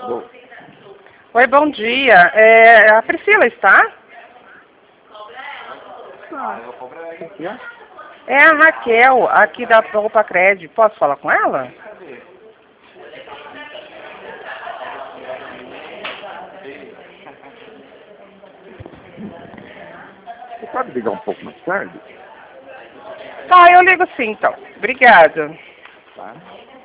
Bom. Oi, bom dia. A Priscila está? É a Raquel, aqui da Roupa Crédito. Posso falar com ela? Você pode ligar um pouco mais tarde? Tá, eu ligo sim, então. Obrigada. Tá.